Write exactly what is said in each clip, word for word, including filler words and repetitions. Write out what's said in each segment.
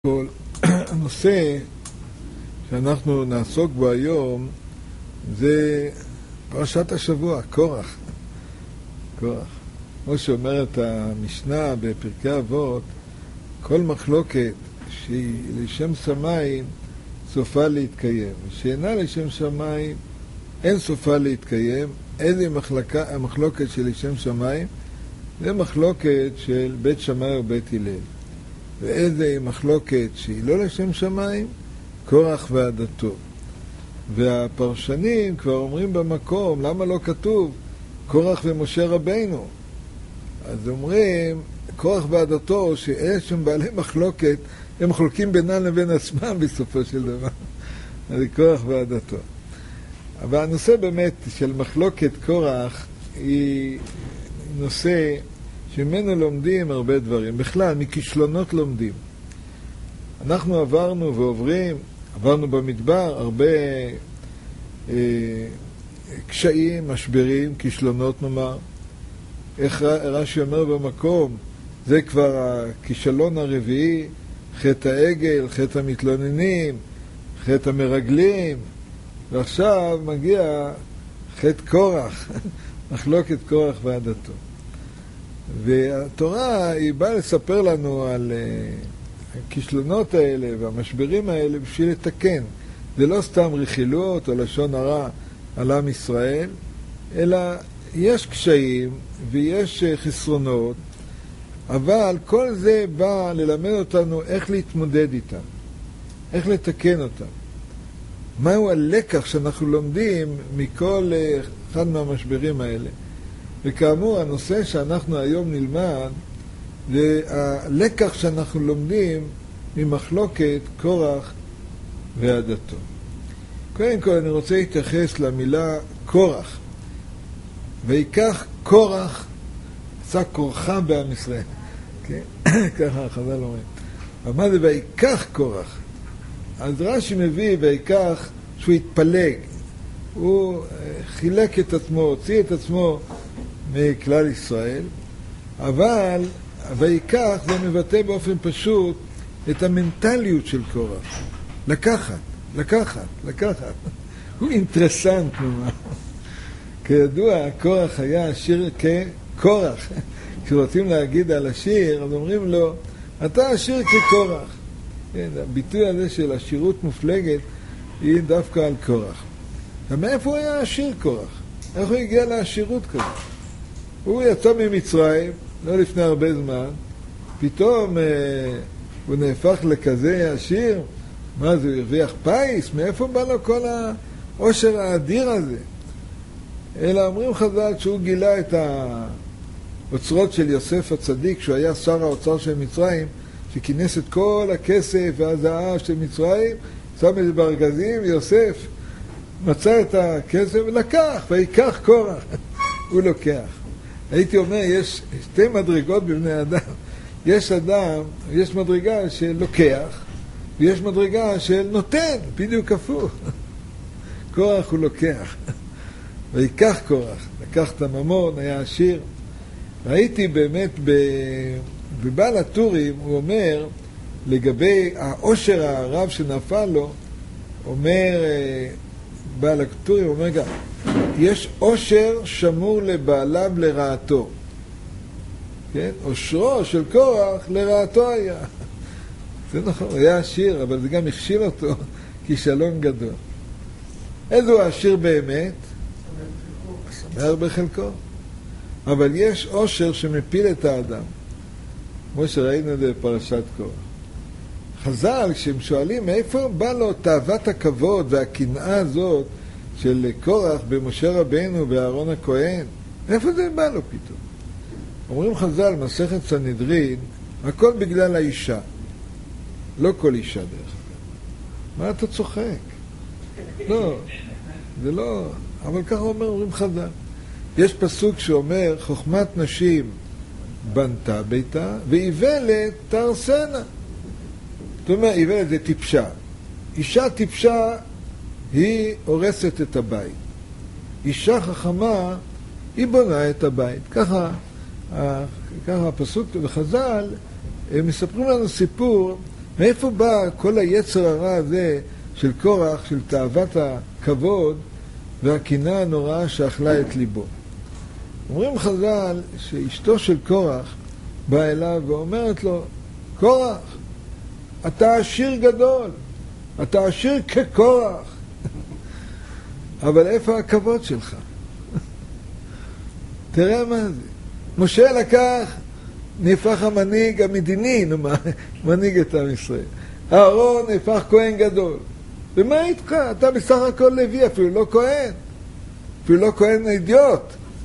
כל הנושא שאנחנו נעסוק בו היום זה פרשת השבוע, קורח. קורח. כמו שאומרת המשנה בפרקי אבות, כל מחלוקת שהיא לשם שמיים סופה להתקיים, ושאינה לשם שמיים אין סופה להתקיים. איזה מחלקה, המחלוקת של לשם שמיים? זה מחלוקת של בית שמאי ובית הלל. ואיזה מחלוקת שהיא לא לשם שמיים? קורח ועדתו. והפרשנים כבר אומרים במקום, למה לא כתוב קורח ומשה רבינו? אז אומרים, קורח ועדתו, שאלה שהם בעלי מחלוקת, הם חולקים בינם לבין עצמם בסופו של דבר. אז זה קורח ועדתו. אבל הנושא באמת של מחלוקת קורח היא נושא שממנו לומדים הרבה דברים. בכלל, מכישלונות לומדים. אנחנו עברנו ועוברים, עברנו במדבר הרבה אה, קשיים, משברים, כישלונות נאמר. איך רש"י אומר במקום, זה כבר הכישלון הרביעי, חטא העגל, חטא המתלוננים, חטא המרגלים, ועכשיו מגיע חטא קורח, מחלוקת קורח ועדתו. והתורה היא באה לספר לנו על uh, הכישלונות האלה והמשברים האלה בשביל לתקן. זה לא סתם רכילות או לשון הרע על עם ישראל, אלא יש קשיים ויש uh, חסרונות, אבל כל זה בא ללמד אותנו איך להתמודד איתם, איך לתקן אותם. מהו הלקח שאנחנו לומדים מכל uh, אחד מהמשברים האלה? וכאמור, הנושא שאנחנו היום נלמד זה הלקח שאנחנו לומדים ממחלוקת קורח ועדתו. קודם כל אני רוצה להתייחס למילה קורח. ויקח קורח, עשה קורחה בעם ישראל. כן? ככה החז"ל אומרים. אבל מה זה ויקח קורח? אז רש"י מביא ויקח שהוא התפלג. הוא חילק את עצמו, הוציא את עצמו מכלל ישראל, אבל ויקח זה מבטא באופן פשוט את המנטליות של קורח. לקחת, לקחת, לקחת. הוא אינטרסנט נאמר. כידוע, קורח היה עשיר כקורח. כשרוצים להגיד על עשיר, אז אומרים לו, אתה עשיר כקורח. כן, הביטוי הזה של עשירות מופלגת היא דווקא על קורח. ומאיפה הוא היה עשיר קורח? איך הוא הגיע לעשירות כזאת? הוא יצא ממצרים, לא לפני הרבה זמן, פתאום אה, הוא נהפך לכזה עשיר. מה זה, הוא הרוויח פייס? מאיפה בא לו כל העושר האדיר הזה? אלא אומרים חז"ל שהוא גילה את האוצרות של יוסף הצדיק, שהוא היה שר האוצר של מצרים, שכינס את כל הכסף והזהב של מצרים, שם את זה בארגזים, יוסף מצא את הכסף ולקח, ויקח קורח. הוא לוקח. הייתי אומר, יש שתי מדרגות בבני אדם. יש אדם, יש מדרגה של לוקח, ויש מדרגה של נותן, בדיוק הפוך. קורח הוא לוקח. ויקח קורח, לקח את הממון, היה עשיר. ראיתי באמת בבעל הטורים, הוא אומר, לגבי העושר הרב שנפל לו, אומר, בעל הטורים אומר גם, יש עושר שמור לבעליו לרעתו. כן? עושרו של קורח לרעתו היה. זה נכון, הוא היה עשיר, אבל זה גם הכשיל אותו כישלון גדול. איזה הוא עשיר באמת? שמח בחלקו. אבל יש עושר שמפיל את האדם. כמו שראינו את זה בפרשת קורח. חז"ל, כשהם שואלים מאיפה בא לו תאוות הכבוד והקנאה הזאת של קורח במשה רבינו ואהרון הכהן, איפה זה בא לו פתאום? אומרים חז"ל, מסכת סנהדרין, הכל בגלל האישה. לא כל אישה דרך אגב. מה אתה צוחק? לא, זה לא, אבל ככה אומר, אומרים חז"ל. יש פסוק שאומר, חוכמת נשים בנתה ביתה, ואיוולת תהרסנה. זאת אומרת, איוולת זה טיפשה. אישה טיפשה היא הורסת את הבית. אישה חכמה היא בונה את הבית. ככה, ככה הפסוק בחז"ל, הם מספרים לנו סיפור מאיפה בא כל היצר הרע הזה של קורח, של תאוות הכבוד והקינה הנוראה שאכלה את ליבו? אומרים חז"ל שאשתו של קורח באה אליו ואומרת לו, קורח, אתה עשיר גדול, אתה עשיר כקורח, אבל איפה הכבוד שלך? תראה מה זה. משה לקח, נהפך המנהיג המדיני, מנהיג את עם ישראל. אהרון נהפך כהן גדול. ומה איתך? אתה בסך הכל לוי, אפילו לא כהן. אפילו לא כהן אידיוט.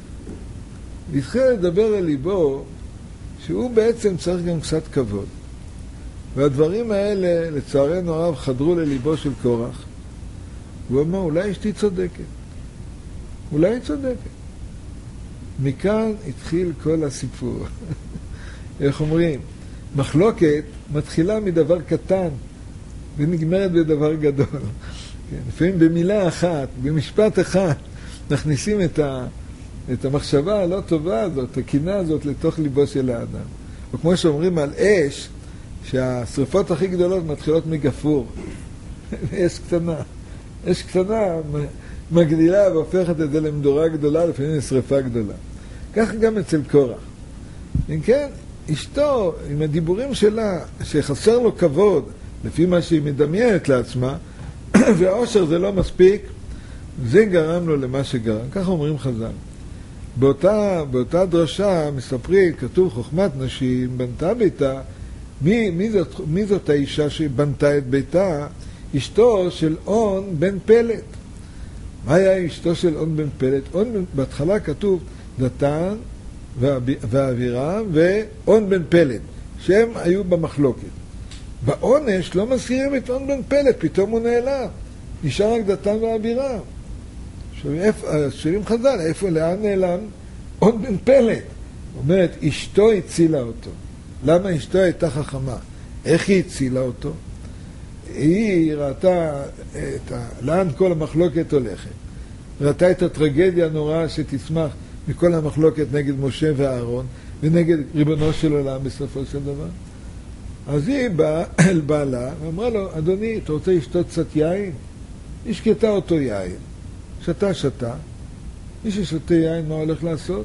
והתחיל לדבר אל ליבו, שהוא בעצם צריך גם קצת כבוד. והדברים האלה, לצערנו הרב, חדרו לליבו של קורח. הוא אמר, אולי אשתי צודקת. אולי היא צודקת. מכאן התחיל כל הסיפור. איך אומרים? מחלוקת מתחילה מדבר קטן ונגמרת בדבר גדול. כן, לפעמים במילה אחת, במשפט אחד, מכניסים את, ה, את המחשבה הלא טובה הזאת, הקינה הזאת, לתוך ליבו של האדם. או כמו שאומרים על אש, שהשריפות הכי גדולות מתחילות מגפור. אש קטנה. אש קטנה מגדילה והופכת את זה למדורה גדולה, לפעמים לשריפה גדולה. כך גם אצל קורח. אם כן, אשתו, עם הדיבורים שלה, שחסר לו כבוד, לפי מה שהיא מדמיינת לעצמה, והאושר זה לא מספיק, זה גרם לו למה שגרם. כך אומרים חז"ל. באותה, באותה דרשה מספרים, כתוב חוכמת נשים בנתה ביתה. מי, מי, זאת, מי זאת האישה שבנתה את ביתה? אשתו של און בן פלט. מה היה אשתו של און בן פלט? און, בהתחלה כתוב דתן ואבירם ואון בן פלט, שהם היו במחלוקת. בעונש לא מזכירים את און בן פלט, פתאום הוא נעלם. נשאר רק דתן ואבירם. שואלים חז"ל, איפה, לאן נעלם? און בן פלט. אומרת, אשתו הצילה אותו. למה אשתו הייתה חכמה? איך היא הצילה אותו? היא ראתה את ה... לאן כל המחלוקת הולכת. ראתה את הטרגדיה הנוראה שתצמח מכל המחלוקת נגד משה ואהרון, ונגד ריבונו של עולם בסופו של דבר. אז היא באה אל בעלה, ואמרה לו, אדוני, אתה רוצה לשתות קצת יין? היא שקטה אותו יין. שתה, שתה. מי ששותה יין, מה הולך לעשות?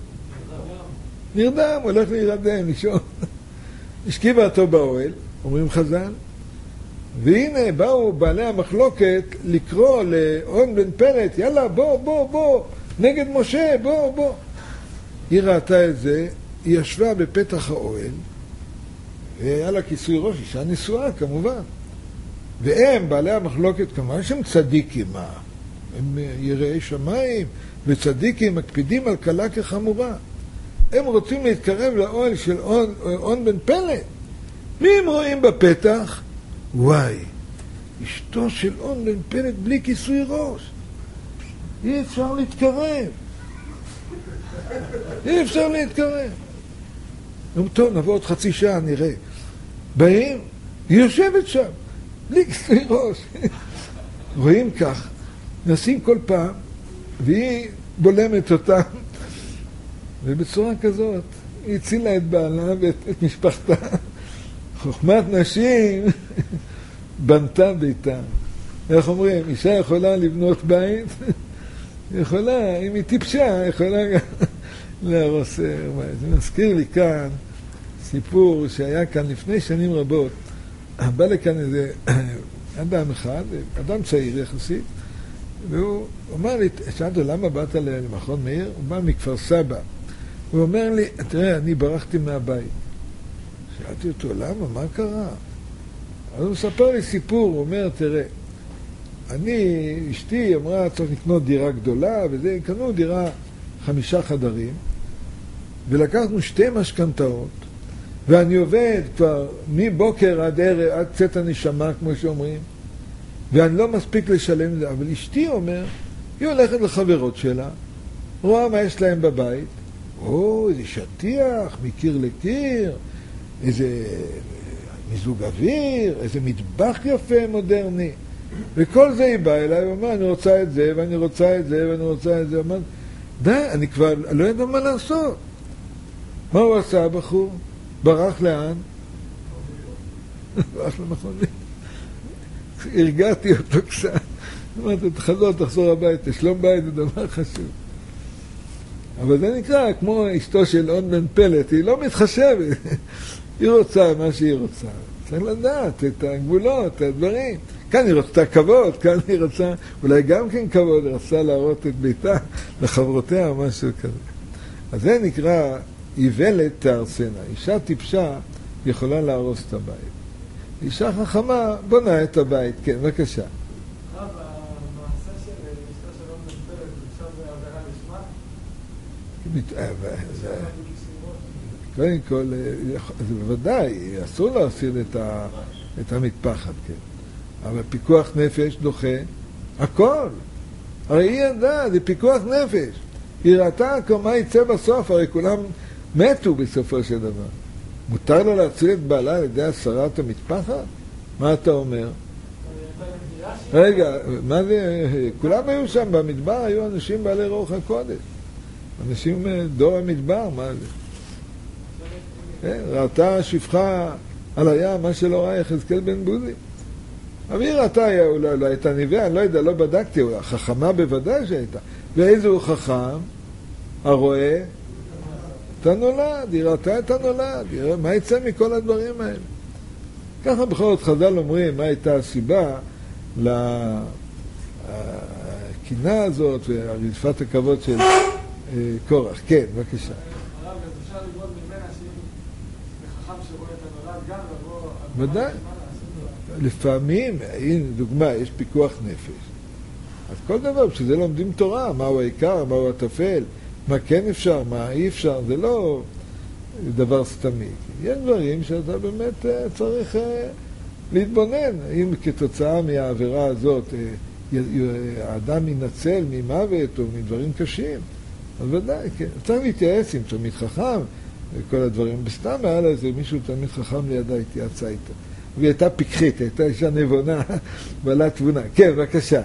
נרדם, הולך להירדם, לישון. השכיבה אותו באוהל, אומרים חז"ל, והנה באו בעלי המחלוקת לקרוא לאון בן פלט, יאללה, בוא, בוא, בוא, נגד משה, בוא, בוא. היא ראתה את זה, היא ישבה בפתח האוהל, והיה לה כיסוי ראש, אישה נשואה כמובן. והם, בעלי המחלוקת, כמובן שהם צדיקים, מה? הם יראי שמיים, וצדיקים מקפידים על קלה כחמורה. הם רוצים להתקרב לאוהל של און, און בן פלט. מי הם רואים בפתח? וואי, אשתו של און בן פלט בלי כיסוי ראש. אי אפשר להתקרב. אי אפשר להתקרב. נו, טוב, נבוא עוד חצי שעה, נראה. באים, היא יושבת שם, בלי כיסוי ראש. רואים כך, נשים כל פעם, והיא בולמת אותם. ובצורה כזאת, היא הצילה את בעלה ואת את משפחתה. חוכמת נשים בנתה ביתה. איך אומרים, אישה יכולה לבנות בית, יכולה, אם היא טיפשה, יכולה להרוס בית. זה מזכיר לי כאן סיפור שהיה כאן לפני שנים רבות. בא לכאן איזה אדם אחד, אדם צעיר יחסית, והוא אומר לי, שאלתי, למה באת למכון מאיר? הוא בא מכפר סבא. הוא אומר לי, תראה, אני ברחתי מהבית. שאלתי אותו, למה? מה קרה? אז הוא מספר לי סיפור, הוא אומר, תראה, אני, אשתי אמרה, צריך לקנות דירה גדולה, וזה, קנו דירה חמישה חדרים, ולקחנו שתי משכנתאות, ואני עובד כבר מבוקר עד ערב, עד צאת הנשמה, כמו שאומרים, ואני לא מספיק לשלם זה, אבל אשתי אומר, היא הולכת לחברות שלה, רואה מה יש להם בבית, או, איזה שטיח, מקיר לקיר, איזה מיזוג אוויר, איזה מטבח יפה מודרני. וכל זה היא באה אליי ואומרה, אני רוצה את זה, ואני רוצה את זה, ואני רוצה את זה. אמר, די, אני כבר לא יודע מה לעשות. מה הוא עשה, הבחור? ברח לאן? ברח למכונית. הרגעתי אותו קצת. אמרתי, תחזור, תחזור הביתה, שלום בית זה דבר חשוב. אבל זה נקרא כמו אשתו של און בן פלט, היא לא מתחשבת. היא רוצה מה שהיא רוצה. צריך לדעת את הגבולות, את הדברים. כאן היא רוצה כבוד, כאן היא רוצה, אולי גם כן כבוד, היא רצה להראות את ביתה לחברותיה או משהו כזה. אז זה נקרא איוולת תהרסנה. אישה טיפשה יכולה להרוס את הבית. אישה חכמה בונה את הבית. כן, בבקשה. רב, המעשה של אשתו של און בן פלט, עכשיו זה עבירה לשמה? קודם כל, זה בוודאי, אסור להסיר את, ה, את המטפחת, כן. אבל פיקוח נפש דוחה הכל. הרי היא ידעה, זה פיקוח נפש. היא ראתה מה יצא בסוף, הרי כולם מתו בסופו של דבר. מותר לו להציל את בעלה על ידי הסרת המטפחת? מה אתה אומר? רגע, מה זה? כולם היו שם במדבר, היו אנשים בעלי רוח הקודש. אנשים דור המדבר, מה זה? ראתה שפחה על הים, מה שלא ראה יחזקאל בן בוזי. אבל היא ראתה, אולי לא הייתה נביאה, אני לא יודע, לא בדקתי, חכמה בוודאי שהייתה. ואיזה הוא חכם? הרואה? את הנולד, היא ראתה את הנולד, מה יצא מכל הדברים האלה? ככה בכל זאת חז"ל אומרים, מה הייתה הסיבה לקנאה הזאת ורדיפת הכבוד של קורח. כן, בבקשה. הרב, אז אפשר ללמוד ממנה שאם חכם שרואה את הנולד גם לבוא... ודאי. לפעמים, הנה דוגמה, יש פיקוח נפש. אז כל דבר, כשזה לומדים תורה, מהו העיקר, מהו הטפל, מה כן אפשר, מה אי אפשר, זה לא דבר סתמי. יש דברים שאתה באמת צריך להתבונן. אם כתוצאה מהעבירה הזאת האדם ינצל ממוות או מדברים קשים, אז ודאי, כן. צריך להתייעץ עם תלמיד חכם וכל הדברים. בסתם היה לה איזה מישהו תלמיד חכם לידה, התייעצה איתה. והיא הייתה פיקחית, הייתה אישה נבונה, בעלת תבונה. כן, בבקשה.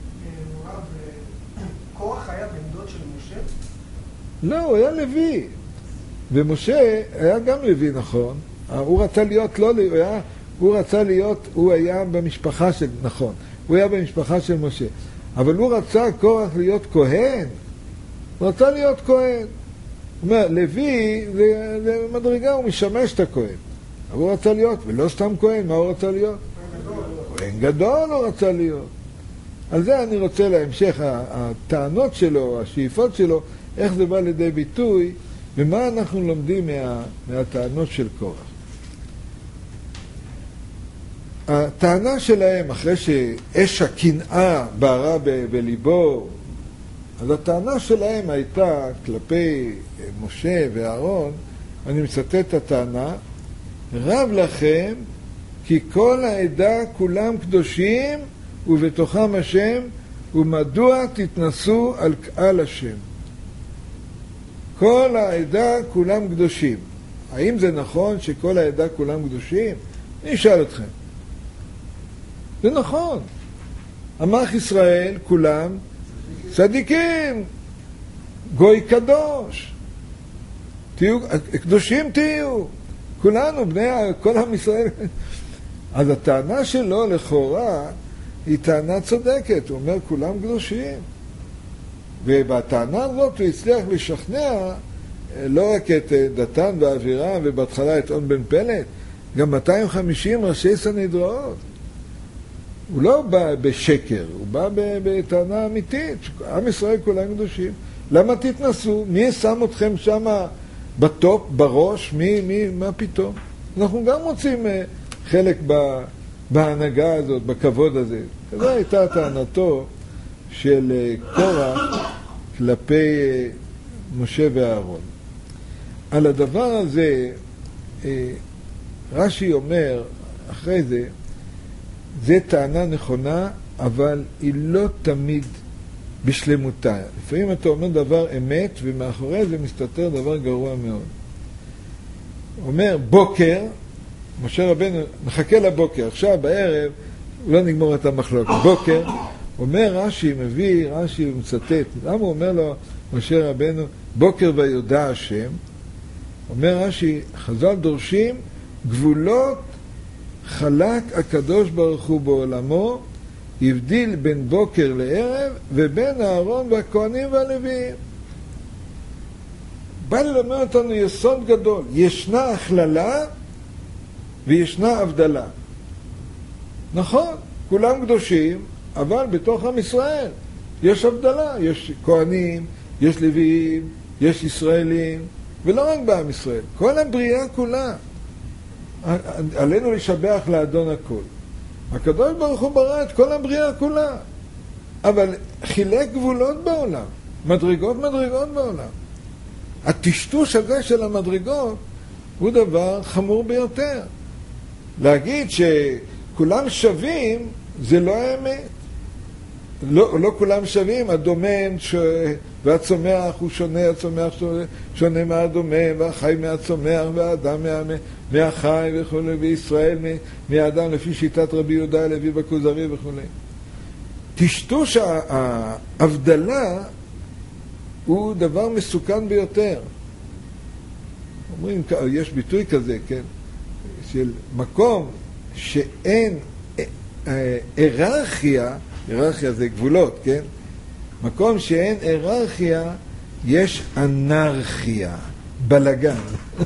קורח היה בן דוד של משה? לא, הוא היה לוי. ומשה היה גם לוי, נכון. הוא רצה להיות, לא, הוא, היה, הוא רצה להיות, הוא היה במשפחה של, נכון, הוא היה במשפחה של משה. אבל הוא רצה קורח להיות כהן. הוא רצה להיות כהן. הוא אומר, לוי, זה, זה מדרגה, הוא משמש את הכהן. אבל הוא רצה להיות, ולא סתם כהן, מה הוא רצה להיות? כהן גדול הוא רצה להיות. על זה אני רוצה להמשך, הטענות שלו, השאיפות שלו, איך זה בא לידי ביטוי, ומה אנחנו לומדים מה, מהטענות של קורח. הטענה שלהם, אחרי שאש הקנאה בערה ב- בליבו, אז הטענה שלהם הייתה כלפי משה ואהרון, אני מצטט את הטענה, רב לכם כי כל העדה כולם קדושים ובתוכם השם, ומדוע תתנסו על קהל השם. כל העדה כולם קדושים. האם זה נכון שכל העדה כולם קדושים? אני אשאל אתכם. זה נכון. עמך ישראל כולם צדיקים, גוי קדוש. תהיו, קדושים תהיו. כולנו, בני, כל עם ישראל. אז הטענה שלו לכאורה היא טענה צודקת. הוא אומר, כולם קדושים. ובטענה הזאת הוא הצליח לשכנע לא רק את דתן ואבירם ובהתחלה את און בן פלט, גם מאתיים וחמישים ראשי סנהדריות. הוא לא בא בשקר, הוא בא בטענה אמיתית. עם ישראל כולם קדושים. למה תתנסו? מי שם אתכם שם בטופ, בראש? מי, מי, מה פתאום? אנחנו גם רוצים חלק בהנהגה הזאת, בכבוד הזה. זו הייתה טענתו של קורח כלפי משה ואהרון. על הדבר הזה רש"י אומר אחרי זה, זה טענה נכונה, אבל היא לא תמיד בשלמותה. לפעמים אתה אומר דבר אמת, ומאחורי זה מסתתר דבר גרוע מאוד. אומר בוקר, משה רבנו, נחכה לבוקר, עכשיו בערב לא נגמור את המחלוקת. בוקר, אומר רש"י, מביא רש"י ומצטט, למה הוא אומר לו משה רבנו, בוקר ויודע השם? אומר רש"י, חז"ל דורשים גבולות חלק הקדוש ברוך הוא בעולמו, הבדיל בין בוקר לערב ובין הארון והכהנים והלוויים. בא ללמד אותנו יסוד גדול, ישנה הכללה וישנה הבדלה. נכון, כולם קדושים, אבל בתוך עם ישראל יש הבדלה, יש כהנים, יש לוויים, יש ישראלים, ולא רק בעם ישראל, כל הבריאה כולה. עלינו לשבח לאדון הכל. הקדוש ברוך הוא ברא את כל הבריאה כולה, אבל חילק גבולות בעולם, מדרגות מדרגות בעולם. הטשטוש הזה של המדרגות הוא דבר חמור ביותר. להגיד שכולם שווים זה לא האמת. לא, לא כולם שווים, הדומם ש... והצומח הוא שונה, הצומח שונה, שונה מהדומם, והחי מהצומח, והאדם מה... מהחי וכו', וישראל מהאדם לפי שיטת רבי יהודה הלוי בכוזרי וכו'. טשטוש ההבדלה הוא דבר מסוכן ביותר. אומרים, יש ביטוי כזה, כן? של מקום שאין היררכיה, היררכיה זה גבולות, כן? מקום שאין היררכיה, יש אנרכיה, בלגן.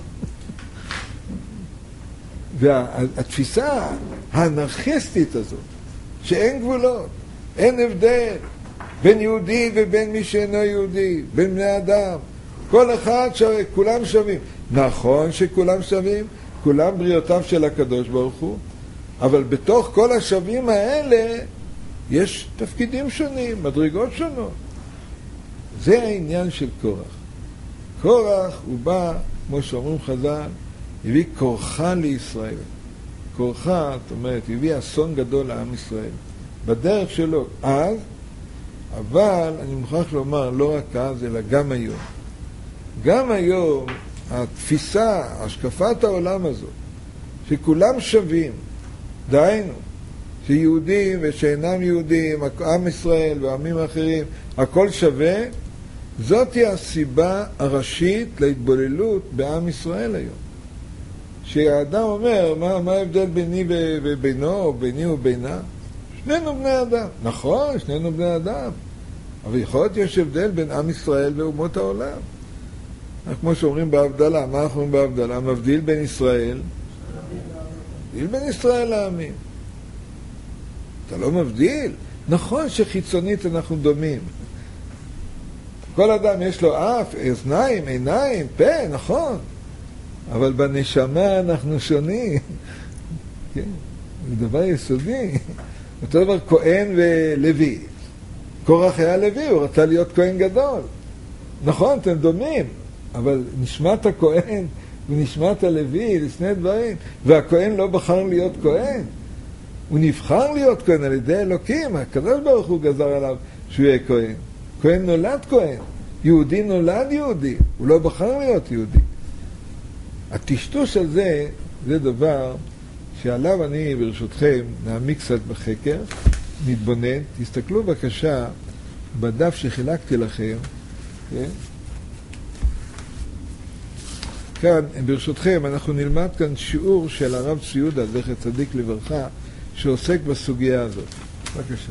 והתפיסה האנרכיסטית הזאת, שאין גבולות, אין הבדל בין יהודי ובין מי שאינו יהודי, בין בני אדם, כל אחד שווה, כולם שווים. נכון שכולם שווים, כולם בריאותיו של הקדוש ברוך הוא, אבל בתוך כל השווים האלה יש תפקידים שונים, מדרגות שונות. זה העניין של קורח. קורח הוא בא, כמו שאומרים חז"ל, הביא כורחה לישראל. כורחה, זאת אומרת, הביא אסון גדול לעם ישראל. בדרך שלו אז, אבל אני מוכרח לומר, לא רק אז, אלא גם היום. גם היום, התפיסה, השקפת העולם הזאת, שכולם שווים, דהיינו, שיהודים ושאינם יהודים, עם ישראל ועמים אחרים, הכל שווה, זאת היא הסיבה הראשית להתבוללות בעם ישראל היום. שהאדם אומר, מה, מה ההבדל ביני ובינו, או ביני ובינה? שנינו בני אדם. נכון, שנינו בני אדם. אבל יכול להיות יש הבדל בין עם ישראל ואומות העולם. כמו שאומרים בהבדלה, מה אנחנו אומרים בהבדלה? מבדיל בין ישראל, מבדיל בין ישראל לעמים. אתה לא מבדיל? נכון שחיצונית אנחנו דומים. כל אדם יש לו אף, אוזניים, עיניים, פה, נכון. אבל בנשמה אנחנו שונים. כן, זה דבר יסודי. אותו דבר כהן ולוי. קורח היה לוי, הוא רצה להיות כהן גדול. נכון, אתם דומים, אבל נשמת הכהן ונשמת הלוי, לשני דברים. והכהן לא בחר להיות כהן. הוא נבחר להיות כהן על ידי אלוקים. הקדוש ברוך הוא גזר עליו שהוא יהיה כהן. כהן נולד כהן. יהודי נולד יהודי. הוא לא בחר להיות יהודי. הטשטוש הזה זה דבר שעליו אני ברשותכם נעמיק קצת בחקר, נתבונן. תסתכלו בבקשה בדף שחילקתי לכם, כן? כאן ברשותכם אנחנו נלמד כאן שיעור של הרב צבי יהודה זכר צדיק לברכה שעוסק בסוגיה הזאת. בבקשה.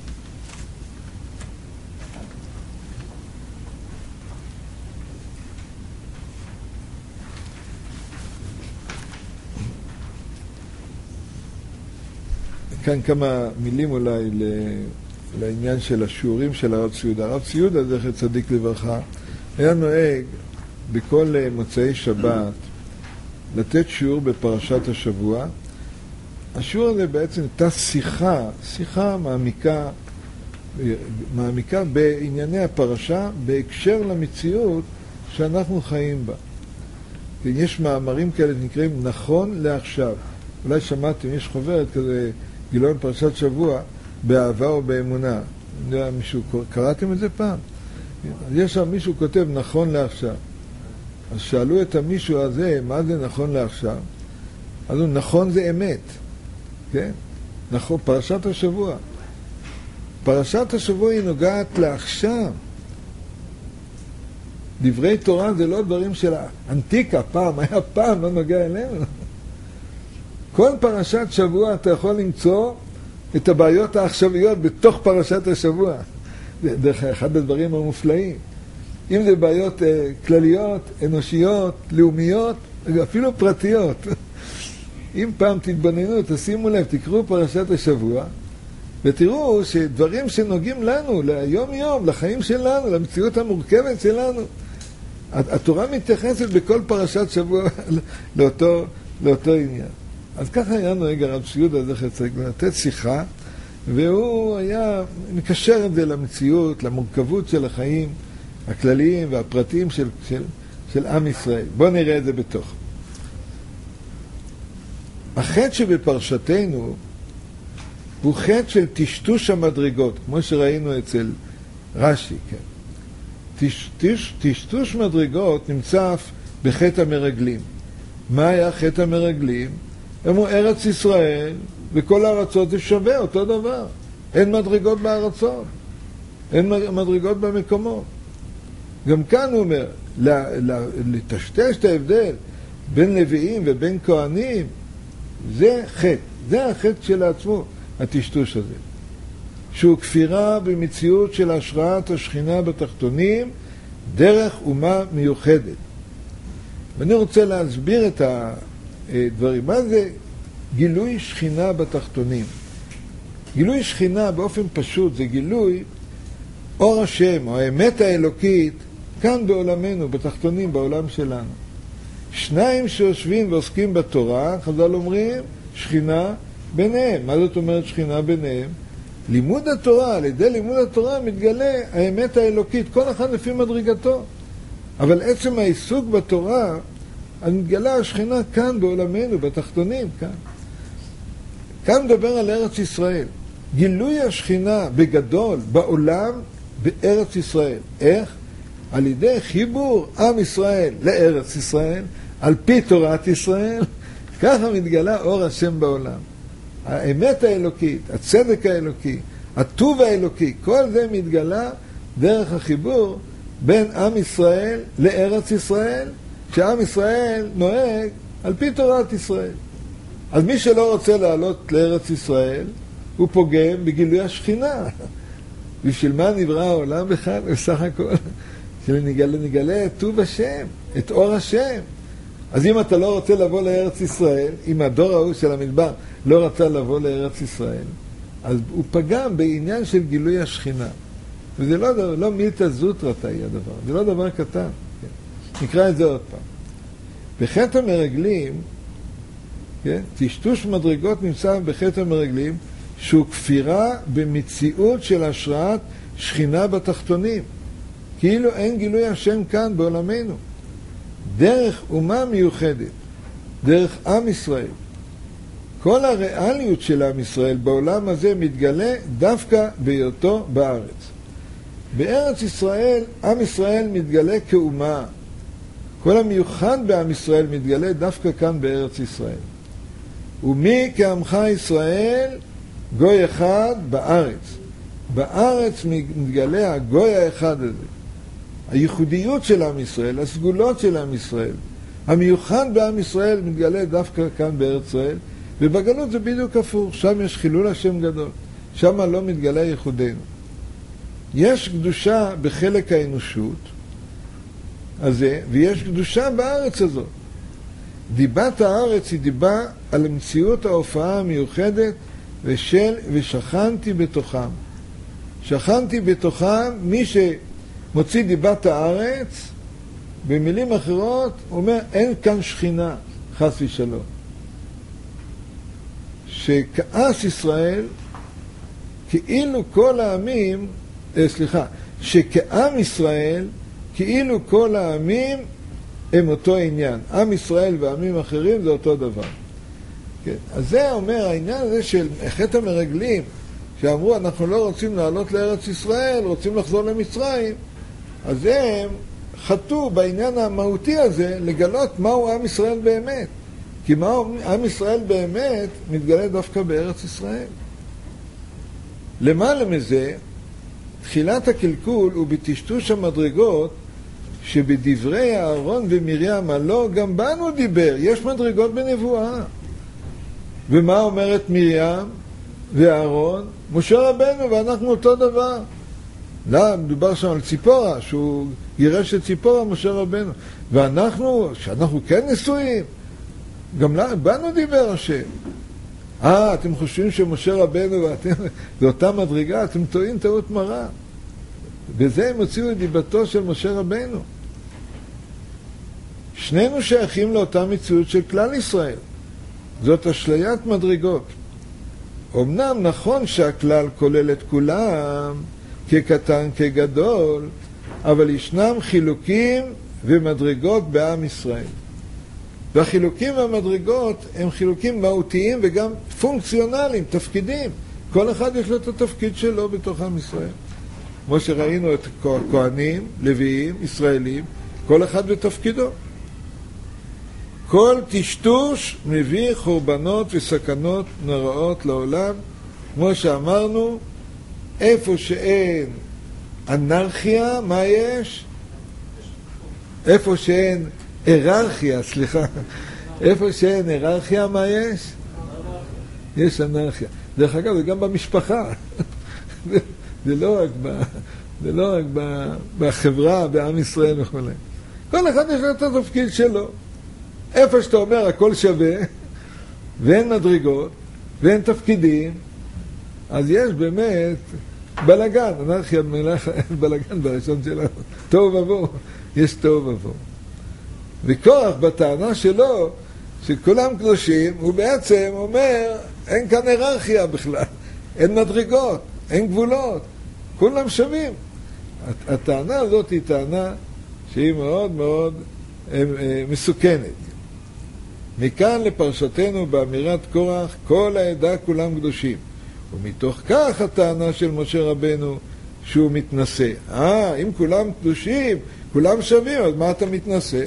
כאן כמה מילים אולי לעניין של השיעורים של הרב צבי יהודה. הרב צבי יהודה זכר צדיק לברכה היה נוהג בכל מוצאי שבת לתת שיעור בפרשת השבוע. השיעור הזה בעצם הייתה שיחה, שיחה מעמיקה, מעמיקה בענייני הפרשה בהקשר למציאות שאנחנו חיים בה. יש מאמרים כאלה שנקראים נכון לעכשיו. אולי שמעתם, יש חוברת כזה, גילון פרשת שבוע, באהבה או באמונה. אני יודע, מישהו, קראתם את זה פעם? יש שם מישהו כותב נכון לעכשיו. אז שאלו את המישהו הזה, מה זה נכון לעכשיו? אז הוא, נכון זה אמת. כן? נכון, פרשת השבוע. פרשת השבוע היא נוגעת לעכשיו. דברי תורה זה לא דברים של האנטיקה, פעם, היה פעם, לא נוגע אלינו. כל פרשת שבוע אתה יכול למצוא את הבעיות העכשוויות בתוך פרשת השבוע. זה דרך אחד הדברים המופלאים. אם זה בעיות אה, כלליות, אנושיות, לאומיות, אפילו פרטיות. אם פעם תתבוננו, תשימו לב, תקראו פרשת השבוע, ותראו שדברים שנוגעים לנו, ליום יום, לחיים שלנו, למציאות המורכבת שלנו, התורה מתייחסת בכל פרשת שבוע לאותו, לאותו עניין. אז ככה היה נוהג הרב שיהודה זכר צדיק לתת שיחה, והוא היה מקשר את זה למציאות, למורכבות של החיים הכלליים והפרטיים של, של, של עם ישראל. בואו נראה את זה בתוך. החטא שבפרשתנו הוא חטא של טשטוש המדרגות, כמו שראינו אצל רש"י, כן. טשטוש, טשטוש מדרגות נמצא בחטא המרגלים. מה היה חטא המרגלים? אמרו ארץ ישראל וכל הארצות זה שווה אותו דבר. אין מדרגות בארצות, אין מדרגות במקומות. גם כאן הוא אומר, לטשטש את ההבדל בין לוויים ובין כהנים, זה חטא, זה החטא של עצמו, הטשטוש הזה. שהוא כפירה במציאות של השראת השכינה בתחתונים, דרך אומה מיוחדת. ואני רוצה להסביר את הדברים. מה זה גילוי שכינה בתחתונים? גילוי שכינה באופן פשוט זה גילוי אור השם, או האמת האלוקית, כאן בעולמנו, בתחתונים, בעולם שלנו. שניים שיושבים ועוסקים בתורה, חז"ל אומרים, שכינה ביניהם. מה זאת אומרת שכינה ביניהם? לימוד התורה, על ידי לימוד התורה מתגלה האמת האלוקית, כל אחד לפי מדרגתו. אבל עצם העיסוק בתורה, מתגלה השכינה כאן בעולמנו, בתחתונים, כאן. כאן מדבר על ארץ ישראל. גילוי השכינה בגדול, בעולם, בארץ ישראל. איך? על ידי חיבור עם ישראל לארץ ישראל, על פי תורת ישראל, ככה מתגלה אור השם בעולם. האמת האלוקית, הצדק האלוקי, הטוב האלוקי, כל זה מתגלה דרך החיבור בין עם ישראל לארץ ישראל, שעם ישראל נוהג על פי תורת ישראל. אז מי שלא רוצה לעלות לארץ ישראל, הוא פוגם בגילוי השכינה. בשביל מה נברא העולם בכלל? בסך הכל, שנגלה נגלה את טוב השם, את אור השם. אז אם אתה לא רוצה לבוא לארץ ישראל, אם הדור ההוא של המדבר לא רצה לבוא לארץ ישראל, אז הוא פגם בעניין של גילוי השכינה. וזה לא, לא מילתא זוטרתא היא הדבר, זה לא דבר קטן. כן? נקרא את זה עוד פעם. בחטא המרגלים, כן? טשטוש מדרגות נמצא בחטא המרגלים, שהוא כפירה במציאות של השראת שכינה בתחתונים. כאילו אין גילוי השם כאן בעולמנו. דרך אומה מיוחדת, דרך עם ישראל. כל הריאליות של עם ישראל בעולם הזה מתגלה דווקא בהיותו בארץ. בארץ ישראל, עם ישראל מתגלה כאומה. כל המיוחד בעם ישראל מתגלה דווקא כאן בארץ ישראל. ומי כעמך ישראל גוי אחד בארץ. בארץ מתגלה הגוי האחד הזה. הייחודיות של עם ישראל, הסגולות של עם ישראל, המיוחד בעם ישראל מתגלה דווקא כאן בארץ ישראל, ובגלות זה בדיוק הפוך, שם יש חילול השם גדול, שם לא מתגלה ייחודנו. יש קדושה בחלק האנושות הזה, ויש קדושה בארץ הזאת. דיבת הארץ היא דיבה על מציאות ההופעה המיוחדת ושל ושכנתי בתוכם. שכנתי בתוכם, מי שמוציא דיבת הארץ, במילים אחרות, הוא אומר, אין כאן שכינה, חס ושלום. שכעס ישראל, כאילו כל העמים, אה, סליחה, שכעם ישראל, כאילו כל העמים הם אותו עניין. עם ישראל ועמים אחרים זה אותו דבר. כן? אז זה אומר, העניין הזה של חטא המרגלים, שאמרו, אנחנו לא רוצים לעלות לארץ ישראל, רוצים לחזור למצרים, אז הם חטאו בעניין המהותי הזה לגלות מהו עם ישראל באמת. כי מהו עם ישראל באמת מתגלה דווקא בארץ ישראל. למעלה מזה, תחילת הקלקול הוא בטשטוש המדרגות שבדברי אהרון ומרים הלא גם בנו דיבר, יש מדרגות בנבואה. ומה אומרת מרים ואהרון? משה רבנו ואנחנו אותו דבר. לא, מדובר שם על ציפורה, שהוא גירש את ציפורה, משה רבנו. ואנחנו, שאנחנו כן נשואים, גם לא, באנו דיבר השם. אה, אתם חושבים שמשה רבנו ואתם, זה אותה מדרגה, אתם טועים טעות מרה. בזה הם הוציאו את דיבתו של משה רבנו. שנינו שייכים לאותה מציאות של כלל ישראל. זאת אשליית מדרגות. אמנם נכון שהכלל כולל את כולם, כקטן כגדול, אבל ישנם חילוקים ומדרגות בעם ישראל. והחילוקים והמדרגות הם חילוקים מהותיים וגם פונקציונליים, תפקידים. כל אחד יש לו את התפקיד שלו בתוך עם ישראל. כמו שראינו את הכהנים, לוויים, ישראלים, כל אחד בתפקידו. כל טשטוש מביא חורבנות וסכנות נוראות לעולם. כמו שאמרנו, איפה שאין אנרכיה, מה יש? איפה שאין היררכיה, סליחה. איפה שאין היררכיה, מה יש? יש אנרכיה. דרך אגב, זה גם במשפחה. זה לא רק, ב, זה לא רק ב, בחברה, בעם ישראל וכו'. כל אחד יש לו את התפקיד שלו. איפה שאתה אומר הכל שווה, ואין מדרגות, ואין תפקידים, אז יש באמת בלגן, אנרכיה מלאכה, בלגן בראשון שלנו. טוב ובוא, יש טוב ובוא. וכוח בטענה שלו, שכולם קדושים, הוא בעצם אומר, אין כאן היררכיה בכלל, אין מדרגות, אין גבולות, כולם שווים. הטענה הזאת היא טענה שהיא מאוד מאוד מסוכנת. מכאן לפרשתנו באמירת קורח, כל העדה כולם קדושים. ומתוך כך הטענה של משה רבנו שהוא מתנשא. אה, אם כולם קדושים, כולם שווים, אז מה אתה מתנשא?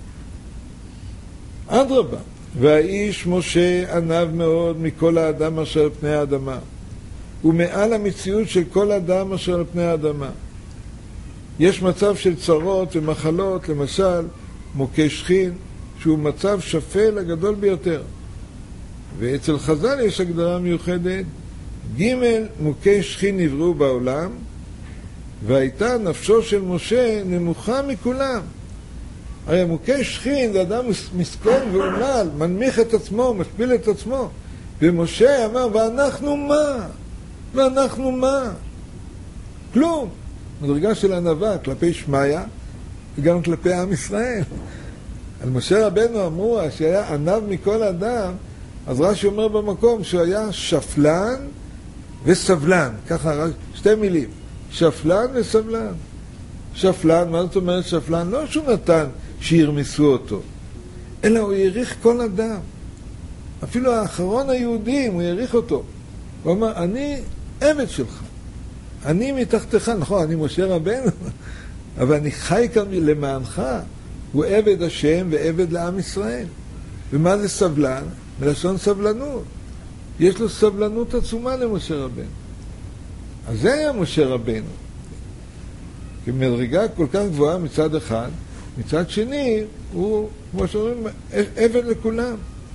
אדרבה, והאיש משה ענב מאוד מכל האדם אשר על פני האדמה. ומעל המציאות של כל אדם אשר על פני האדמה. יש מצב של צרות ומחלות, למשל מוכה שכין, שהוא מצב שפל הגדול ביותר. ואצל חז"ל יש הגדרה מיוחדת, ג' מוכה שכין נבראו בעולם, והייתה נפשו של משה נמוכה מכולם. הרי מוכה שכין זה אדם מסכון ואומלל, מנמיך את עצמו, משפיל את עצמו. ומשה אמר, ואנחנו מה? ואנחנו מה? כלום. מדרגה של ענווה כלפי שמיה וגם כלפי עם ישראל. על משה רבנו אמרו שהיה ענב מכל אדם, אז רש"י אומר במקום שהוא היה שפלן וסבלן. ככה שתי מילים, שפלן וסבלן. שפלן, מה זאת אומרת שפלן? לא שהוא נתן שירמסו אותו, אלא הוא יריך כל אדם. אפילו האחרון היהודים הוא יריך אותו. הוא אמר, אני עבד שלך, אני מתחתך. נכון, אני משה רבנו, אבל אני חי כאן למענך. הוא עבד השם ועבד לעם ישראל. ומה זה סבלן? מלשון סבלנות. יש לו סבלנות עצומה למשה רבנו. אז זה היה משה רבנו. כמדרגה כל כך גבוהה מצד אחד, מצד שני הוא, כמו שאומרים, עבד לכולם.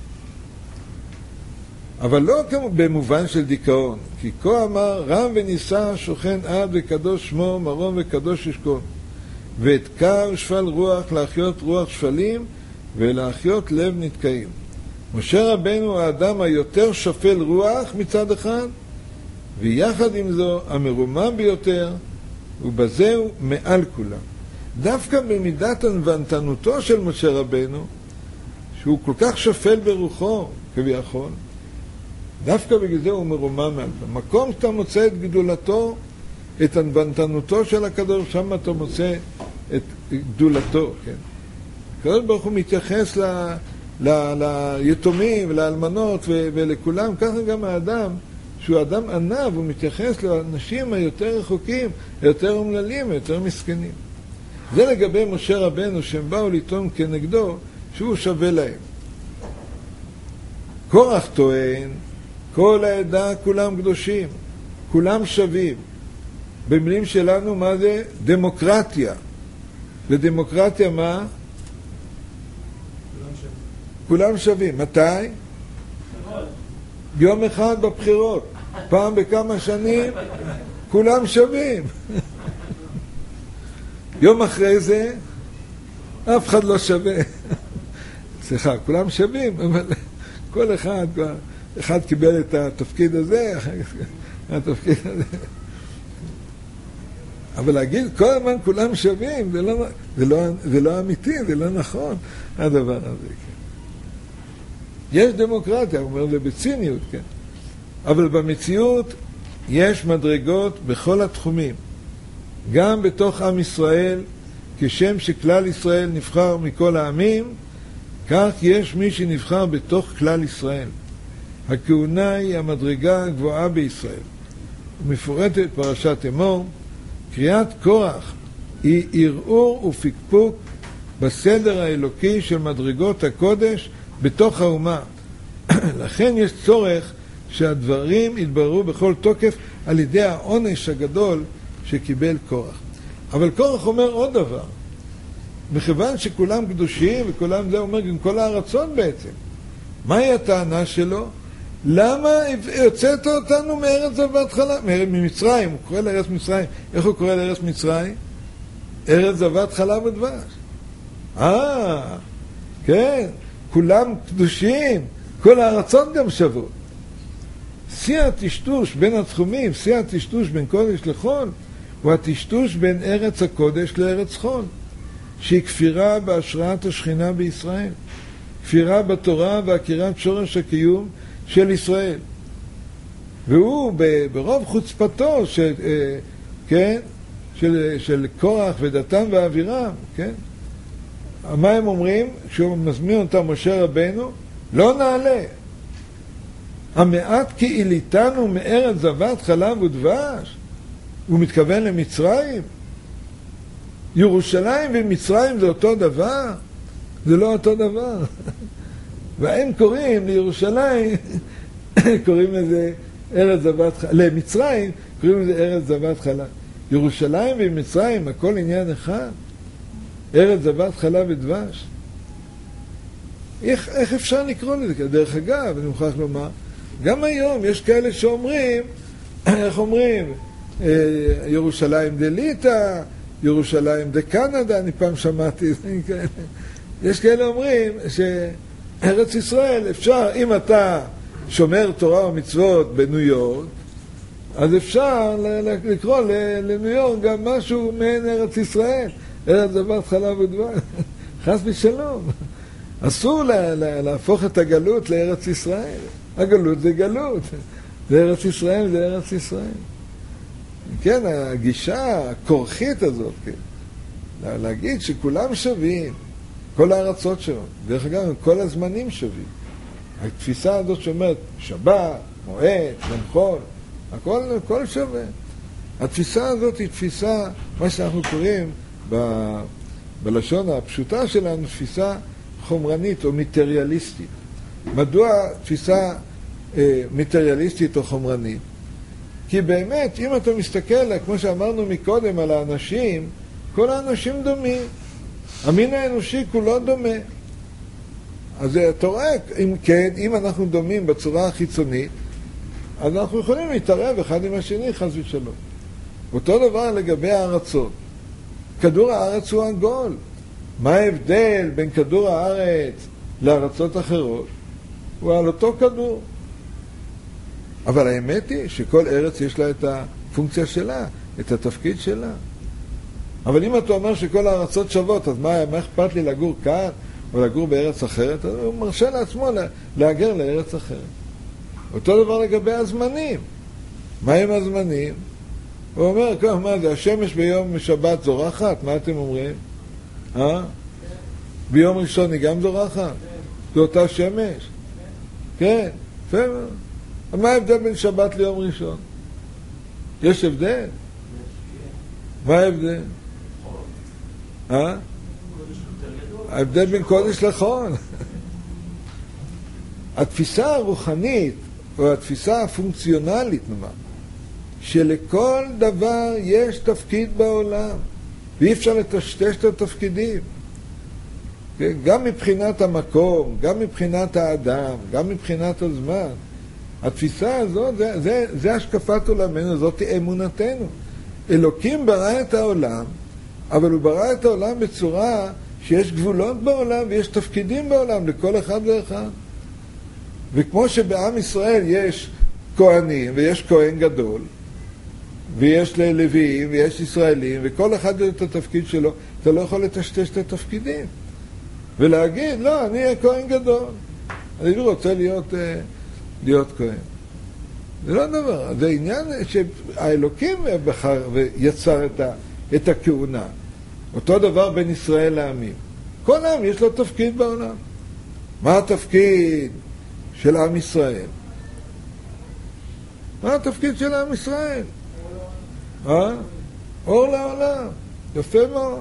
אבל לא במובן של דיכאון, כי כה אמר, רם ונישא שוכן עד וקדוש שמו, מרום וקדוש ישכון. ואת קר שפל רוח להחיות רוח שפלים ולהחיות לב נתקעים. משה רבנו האדם היותר שפל רוח מצד אחד, ויחד עם זו המרומם ביותר, ובזה הוא מעל כולם. דווקא במידת הנוונתנותו של משה רבנו, שהוא כל כך שפל ברוחו כביכול, דווקא בגלל זה הוא מרומם מעל. במקום שאתה מוצא את גדולתו, את הנוונתנותו של הקדוש, שם אתה מוצא את גדולתו, כן? הקדוש ברוך הוא מתייחס ל, ל, ליתומים ולאלמנות ו, ולכולם, ככה גם האדם, שהוא אדם ענב, הוא מתייחס לאנשים היותר רחוקים, היותר אומללים, היותר מסכנים. זה לגבי משה רבנו, שהם באו לטעון כנגדו, שהוא שווה להם. קורח טוען, כל העדה כולם קדושים, כולם שווים. במילים שלנו, מה זה? דמוקרטיה. ודמוקרטיה מה? כולם שווים. כולם שווים. מתי? יום אחד בבחירות, פעם בכמה שנים, כולם שווים. יום אחרי זה, אף אחד לא שווה. סליחה, כולם שווים, אבל כל אחד, אחד קיבל את התפקיד הזה, התפקיד הזה. אבל להגיד כל הזמן כולם שווים, זה לא, זה לא, זה לא אמיתי, זה לא נכון, הדבר הזה. כן. יש דמוקרטיה, הוא אומר זה בציניות, כן. אבל במציאות יש מדרגות בכל התחומים. גם בתוך עם ישראל, כשם שכלל ישראל נבחר מכל העמים, כך יש מי שנבחר בתוך כלל ישראל. הכהונה היא המדרגה הגבוהה בישראל. ומפורטת פרשת אמור, קריאת קורח היא ערעור ופקפוק בסדר האלוקי של מדרגות הקודש בתוך האומה. לכן יש צורך שהדברים יתבררו בכל תוקף על ידי העונש הגדול שקיבל קורח. אבל קורח אומר עוד דבר. מכיוון שכולם קדושים וכולם זה אומר גם כל הארצות בעצם. מהי הטענה שלו? למה יוצאת אותנו מארץ זבת חלב? ממצרים, הוא קורא לארץ מצרים. איך הוא קורא לארץ מצרים? ארץ זבת חלב ודבש. אה, כן, כולם קדושים, כל הארצות גם שוות. שיא הטשטוש בין התחומים, שיא הטשטוש בין קודש לחול, הוא הטשטוש בין ארץ הקודש לארץ חול, שהיא כפירה בהשראת השכינה בישראל, כפירה בתורה והכירת שורש הקיום של ישראל. והוא ברוב חוצפתו של, כן, של, של קורח ודתם ואבירם, כן? מה הם אומרים? כשהוא מזמין אותם משה רבנו, לא נעלה. המעט כי עליתנו מארץ זבת חלב ודבש. הוא מתכוון למצרים. ירושלים ומצרים זה אותו דבר? זה לא אותו דבר. והם קוראים לירושלים, קוראים לזה ארץ זבת חלב, למצרים קוראים לזה ארץ זבת חלב. ירושלים ומצרים, הכל עניין אחד. ארץ זבת חלב ודבש. איך, איך אפשר לקרוא לזה? דרך אגב, אני מוכרח לומר, גם היום יש כאלה שאומרים, איך אומרים, ירושלים דליטה, ירושלים דקנדה, אני פעם שמעתי, יש כאלה אומרים שארץ ישראל אפשר, אם אתה שומר תורה ומצוות בניו יורק, אז אפשר לקרוא לניו יורק גם משהו מעין ארץ ישראל, ארץ זבת חלב ודבש, חס ושלום. אסור לה, לה, להפוך את הגלות לארץ ישראל. הגלות זה גלות, זה ארץ ישראל, זה ארץ ישראל. כן, הגישה הכורחית הזאת, כן. להגיד שכולם שווים, כל הארצות שוות. דרך אגב, כל הזמנים שווים. התפיסה הזאת שאומרת שבת, מועד, יום חול, הכל, הכל שווה. התפיסה הזאת היא תפיסה, מה שאנחנו קוראים ב, בלשון הפשוטה שלנו, תפיסה חומרנית או מטריאליסטית. מדוע תפיסה אה, מטריאליסטית או חומרנית? כי באמת, אם אתה מסתכל, כמו שאמרנו מקודם על האנשים, כל האנשים דומים. המין האנושי כולו דומה. אז אתה רואה, אם כן, אם אנחנו דומים בצורה החיצונית, אז אנחנו יכולים להתערב אחד עם השני, חס ושלום. אותו דבר לגבי הארצות. כדור הארץ הוא עגול. מה ההבדל בין כדור הארץ לארצות אחרות? הוא על אותו כדור. אבל האמת היא שכל ארץ יש לה את הפונקציה שלה, את התפקיד שלה. אבל אם אתה אומר שכל הארצות שוות, אז מה, מה אכפת לי לגור כאן או לגור בארץ אחרת? הוא מרשה לעצמו להגר לארץ אחרת. אותו דבר לגבי הזמנים. מה עם הזמנים? הוא אומר, כך, מה זה, השמש ביום שבת זורחת? מה אתם אומרים? אה? ביום ראשון היא גם זורחת? זו אותה שמש? כן, יפה. מה ההבדל בין שבת ליום ראשון? יש הבדל? מה ההבדל? אה? ההבדל בין קודש לחול. התפיסה הרוחנית, או התפיסה הפונקציונלית, נאמר, שלכל דבר יש תפקיד בעולם, ואי אפשר לטשטש את התפקידים. גם מבחינת המקום, גם מבחינת האדם, גם מבחינת הזמן. התפיסה הזאת, זה, זה, זה השקפת עולמנו, זאת אמונתנו. אלוקים ברא את העולם, אבל הוא ברא את העולם בצורה שיש גבולות בעולם ויש תפקידים בעולם לכל אחד ואחד. וכמו שבעם ישראל יש כהנים ויש כהן גדול, ויש ללוויים ויש ישראלים, וכל אחד יש את התפקיד שלו, אתה לא יכול לטשטש את התפקידים. ולהגיד, לא, אני אהיה כהן גדול. אני לא רוצה להיות, להיות כהן. זה לא דבר, זה עניין שהאלוקים בחר ויצר את, ה, את הכהונה. אותו דבר בין ישראל לעמים. כל עם יש לו תפקיד בעולם. מה התפקיד של עם ישראל? מה התפקיד של עם ישראל? אה? אור לעולם. יפה מאוד.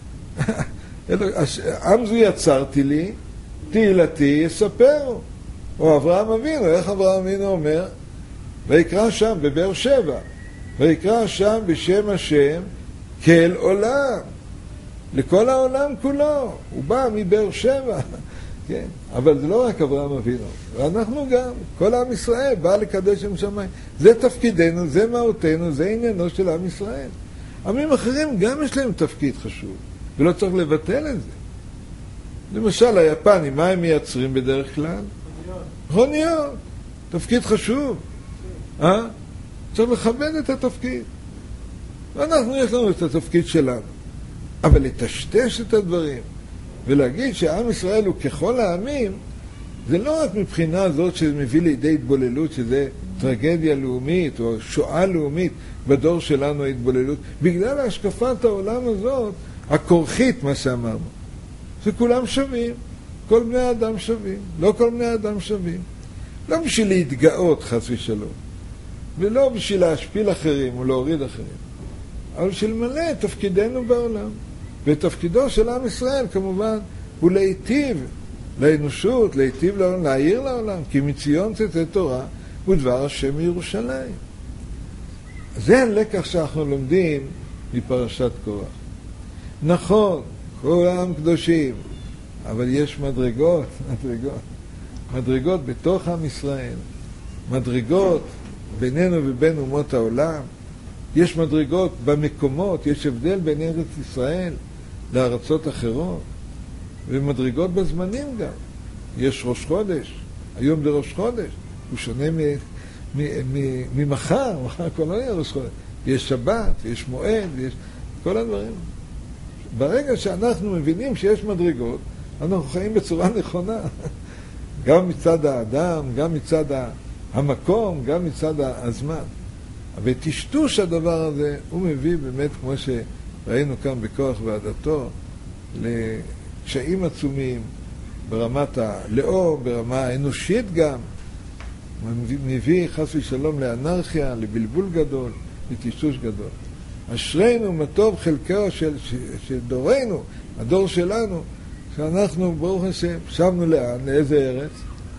עם זו יצרתי לי, תהילתי יספרו. או אברהם אבינו, איך אברהם אבינו אומר? ויקרא שם בבאר שבע, ויקרא שם בשם השם כל עולם, לכל העולם כולו. הוא בא מבאר שבע, כן? אבל זה לא רק אברהם אבינו, ואנחנו גם, כל עם ישראל בא לקדש שם שמיים. זה תפקידנו, זה מהותנו, זה עניינו של עם ישראל. עמים אחרים גם יש להם תפקיד חשוב, ולא צריך לבטל את זה. למשל היפנים, מה הם מייצרים בדרך כלל? מכוניות. תפקיד חשוב. אה? צריך לכבד את התפקיד. ואנחנו יש לנו את התפקיד שלנו. אבל לטשטש את הדברים ולהגיד שעם ישראל הוא ככל העמים, זה לא רק מבחינה זאת שזה מביא לידי התבוללות, שזה טרגדיה לאומית או שואה לאומית בדור שלנו ההתבוללות, בגלל השקפת העולם הזאת, הכורחית מה שאמרנו. שכולם שווים, כל בני האדם שווים, לא כל בני האדם שווים. לא בשביל להתגאות חס ושלום, ולא בשביל להשפיל אחרים או להוריד אחרים, אבל בשביל למלא את תפקידנו בעולם. ותפקידו של עם ישראל כמובן הוא להיטיב לאנושות, להיטיב לעולם, להעיר לעולם, כי מציון תצא תורה ודבר השם מירושלים. זה הלקח שאנחנו לומדים מפרשת קורח. נכון, כולם קדושים, אבל יש מדרגות, מדרגות, מדרגות בתוך עם ישראל, מדרגות בינינו ובין אומות העולם. יש מדרגות במקומות, יש הבדל בין ארץ ישראל לארצות אחרות, ומדרגות בזמנים גם. יש ראש חודש, היום זה ראש חודש, הוא שונה ממחר, מחר כבר לא יהיה ראש חודש. יש שבת, יש מועד, יש כל הדברים. ברגע שאנחנו מבינים שיש מדרגות, אנחנו חיים בצורה נכונה. גם מצד האדם, גם מצד המקום, גם מצד הזמן. ותשטוש הדבר הזה, הוא מביא באמת, כמו שראינו כאן בכוח ועדתו, לקשיים עצומים ברמת הלאום, ברמה האנושית גם. מביא חס ושלום לאנרכיה, לבלבול גדול, לטשטוש גדול. אשרינו מה טוב חלקו של, של דורנו, הדור שלנו, שאנחנו ברוך השם שבנו לאן, לאיזה ארץ?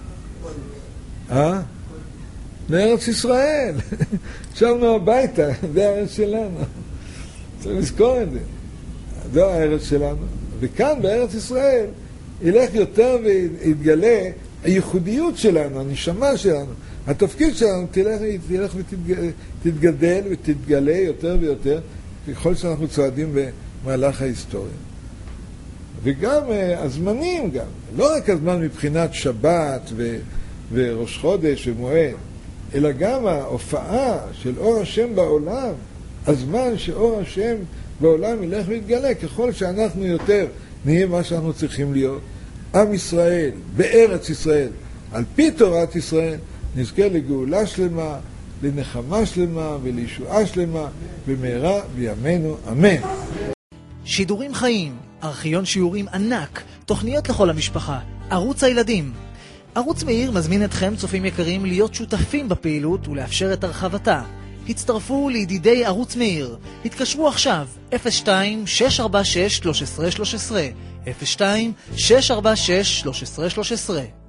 אה? לארץ ישראל. שבנו הביתה, זה הארץ שלנו. צריך לזכור את זה. זו הארץ שלנו. וכאן בארץ ישראל ילך יותר ויתגלה הייחודיות שלנו, הנשמה שלנו. התפקיד שלנו תלך, תלך ותתגדל ותתגלה יותר ויותר ככל שאנחנו צועדים במהלך ההיסטוריה. וגם הזמנים גם, לא רק הזמן מבחינת שבת ו, וראש חודש ומועד, אלא גם ההופעה של אור השם בעולם, הזמן שאור השם בעולם ילך ויתגלה ככל שאנחנו יותר נהיה מה שאנחנו צריכים להיות. עם ישראל, בארץ ישראל, על פי תורת ישראל, נזכה לגאולה שלמה, לנחמה שלמה ולישועה שלמה, במהרה בימינו, אמן. שידורים חיים, ארכיון שיעורים ענק, תוכניות לכל המשפחה, ערוץ הילדים. ערוץ מאיר מזמין אתכם, צופים יקרים, להיות שותפים בפעילות ולאפשר את הרחבתה. הצטרפו לידידי ערוץ מאיר. התקשרו עכשיו, אפס שתיים שש ארבע שש שלוש עשרה שלוש עשרה, אפס שתיים שש ארבע שש שלוש עשרה שלוש עשרה.